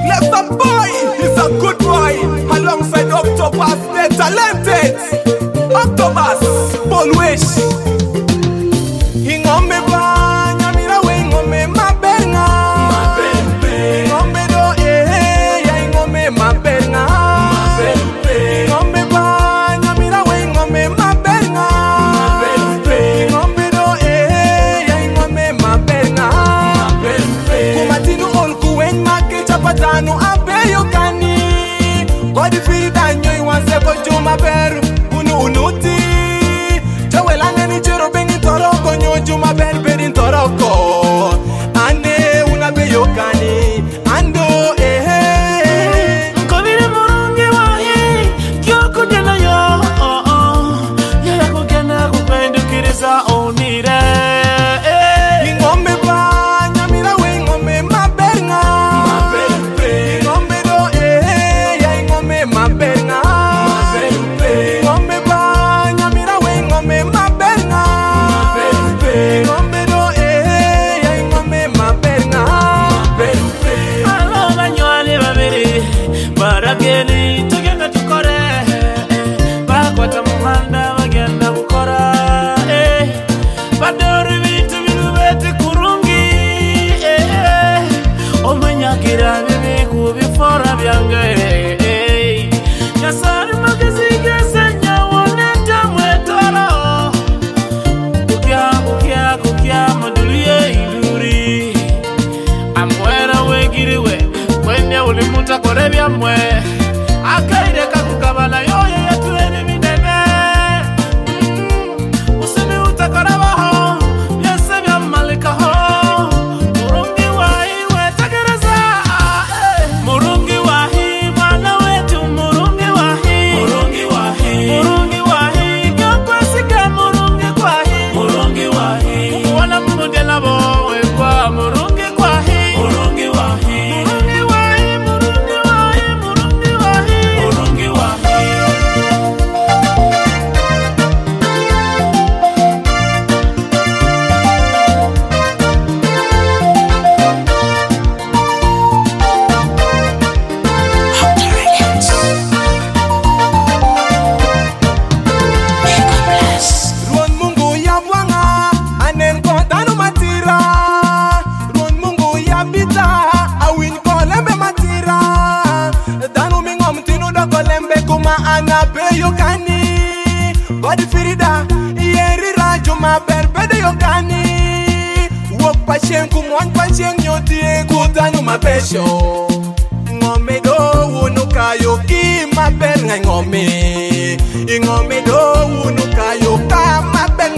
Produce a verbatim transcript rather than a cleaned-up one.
Left boy, he's a good boy. Alongside Octopus, they're talented. Octopus, Bolwish. Ingombe ba, nyamira we ingombe mabenga. Ingombe do eh, ya ingombe mabenga. Ingombe ba, nyamira we ingombe mabenga. Ingombe do eh, ya ingombe mabenga. Kumatinu olku wen make chapatanu abeyo kani. Body feed anyo iwanse ko juma beru unu unuti. Chawelane ni chero beni toroko nyo juma beru beni toroko. Ane unabeyo kani ando eh eh. Kovire murungi wahi kyoko jana yo oh oh. Yaya kugena kupendukiriza onire. Ingombe ba nyamira we ingombe mabenga. Ingombe do eh ya ingombe mabenga. Ingombe ba nyamira we ingombe mabenga. Ingombe do eh ya ingombe mabenga. Alo banywane babiri barageni tugenda tukore bakwata muhanda bagenda gukora eh badori bitu birubete kurungi eh omenyagira bibi kubifora byange eh yasari magazi gasenya woneta mwetoro kukya kukya kukya modulie iduri amwera wegiriwe kwende ulimuta korebya mwe akaire kakukabana yoyo yatuene minene usimi utakarabaho byose byamalikaho murungi wahi wetagereza murungi wahi mwana wetu murungi wahi murungi wahi murungi wahi nyakwasiga murungi wahi murungi wahi wana mmude nabo wekwa murungi wahi murungi wahi murungi wahi murungi wahi murungi wahi murungi wahi. Ruon Mungu ya bwanga anen ko tanu matira. Ruon Mungu ya bita awin ko lembe matira. Tanu mingom tinu do ko lembe kuma anabe yo kani. Body firida yeri rajo ma berbede yo kani. Wok pasien kumwan pasien nyoti kutanu mapesho. Ngome do unuka yo ki maber ngome. Ingome do unuka yo ka maber